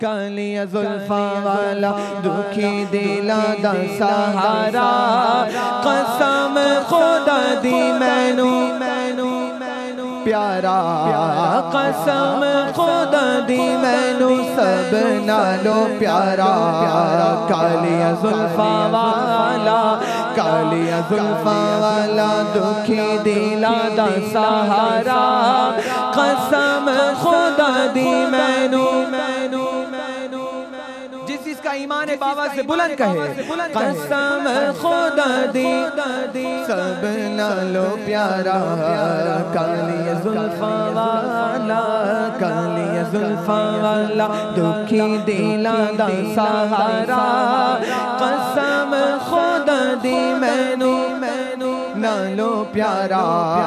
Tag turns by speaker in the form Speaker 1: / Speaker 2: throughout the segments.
Speaker 1: کالی زلفاں والا دکھی دلا دا سہارا قسم خدا دی مینو پیارا قسم خدا دی مینو سب نالو پیارا کالی زلفاں والا کالی زلفاں والا دکھی دلا دا سہارا قسم خدا دی مینو کا ایمان بابا سے بلند کہے قسم خدا دی سب نالو پیارا کالی زلفاں والا کالی زلفاں والا دکھی دلا دا سہارا قسم خدا دی مینو نالو پیارا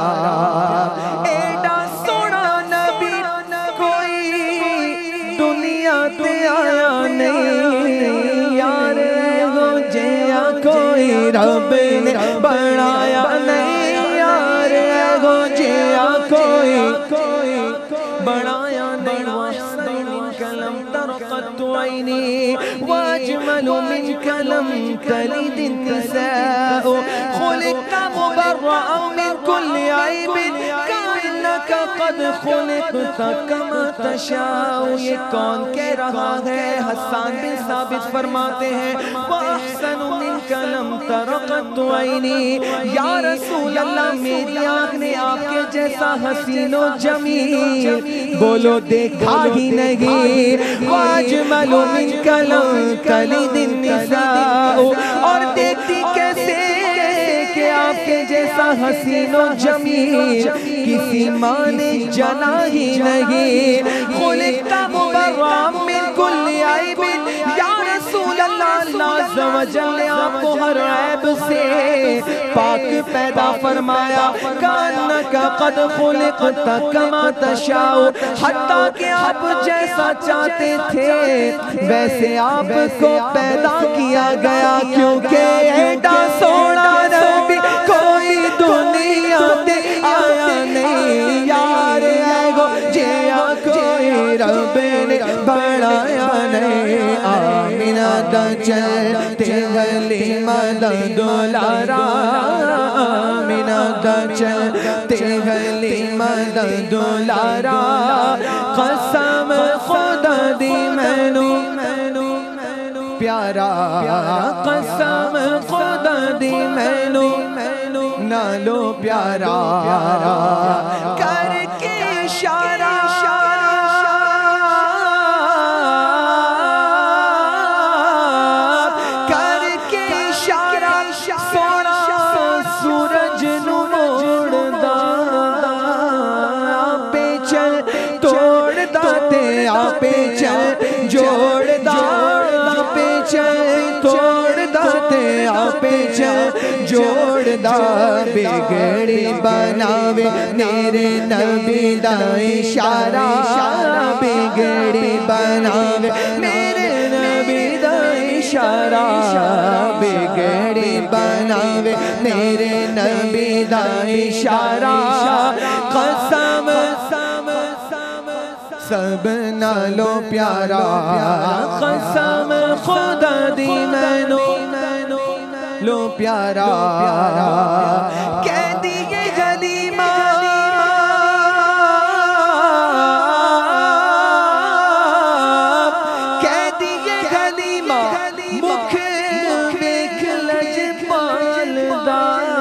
Speaker 1: ایڈا سونا نبی کوئی دنیا تے آیا نہیں کوئی رب نے بنایا نہیں یار گو جیا کوئی بنایا نہیں وحسن کلم ترقت عینی واجمل من کلم تلد انتساء خلقت مبرعا من كل عیب کانک قد خلقت کما تشاء یہ کون کہہ رہا ہے حسان بن ثابت فرماتے ہیں وَأَحْسَنُ مِنْكَ لَمْ تَرَقَتْ عَيْنِي یا رسول اللہ میری آنکھ نے آپ کے جیسا حسین و جمیل بولو دیکھا ہی نہیں وَأَجْمَلُ مِنْكَ لَمْ تَلِدْ انتساء اور دیکھتی کیسے کہ آپ کے جیسا حسین و جمیل کسی ماں نے جنا ہی نہیں خلقت مبرعا من کل عیب یا رسول اللہ اللہ عز و جل نے آپ کو ہر عیب سے پاک پیدا فرمایا کانک قد خلقت کما تشاء حتیٰ کہ آپ جیسا چاہتے تھے ویسے آپ کو پیدا کیا گیا کیونکہ ایڈا سونا نبی کوئی دنیا تے آیا نہیں یار گو جیا کوئی رب نے بڑھایا نہیں آمینہ دا چلتے گلی مدد دولارا آمینہ دا چلتے گلی مدد دولارا قسم خدا دی مینو پیارا قسم خدا دی مینو نالو پیارا کر کے اشارہ کر کے اشارہ سونا سورج نو موڑ دا آپے چل توڑ دا تے آپے چل جوڑ دا آپے چل توڑ دا تے آپے چل جوڑ دا بگڑی بناوے میرے نبی دا اشارہ بگڑی بناوے میرے نبی دا اشارہ بگڑی بناوے میرے نبی دا اشارہ قسم سب نالو پیارا قسم خدا دی مینو لو پیارا کہہ دیئے غلیمہ کہہ دیئے غلیمہ مکھ بیک لج پال دا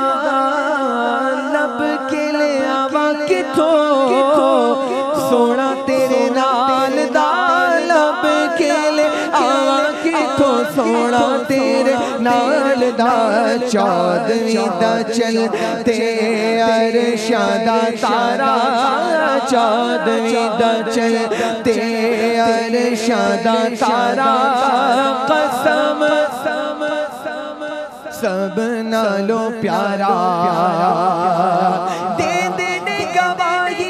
Speaker 1: لب کے لے آوا کتو سونا تیرے نال دا لب کے لے آوا کتو سونا تیرے نال دا چودویں دا چلتے عرشادہ تارا چودویں دا چلتے عرشادہ تارا قسم سب نالو پیارا دے دینے گواہی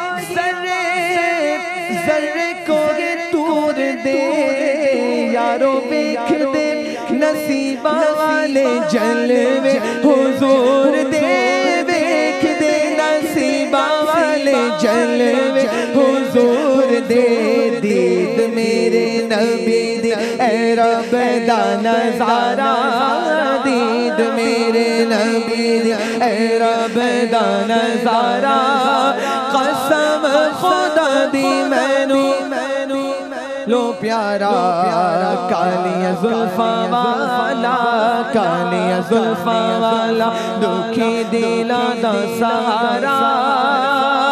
Speaker 1: ذرے کو گے تور دے یارو بیکھ دے نصیبہ والے جلوے حضور دے بیکھ دے نصیبہ والے جلوے حضور دے دید میرے نبی دے اے رب دا نظارہ دید میرے نبی دے اے رب دا نظارہ قسم خدا دی مینو لو پیارا کالی زلفاں والا کالی زلفاں والا دکھی دلاں دا سہارا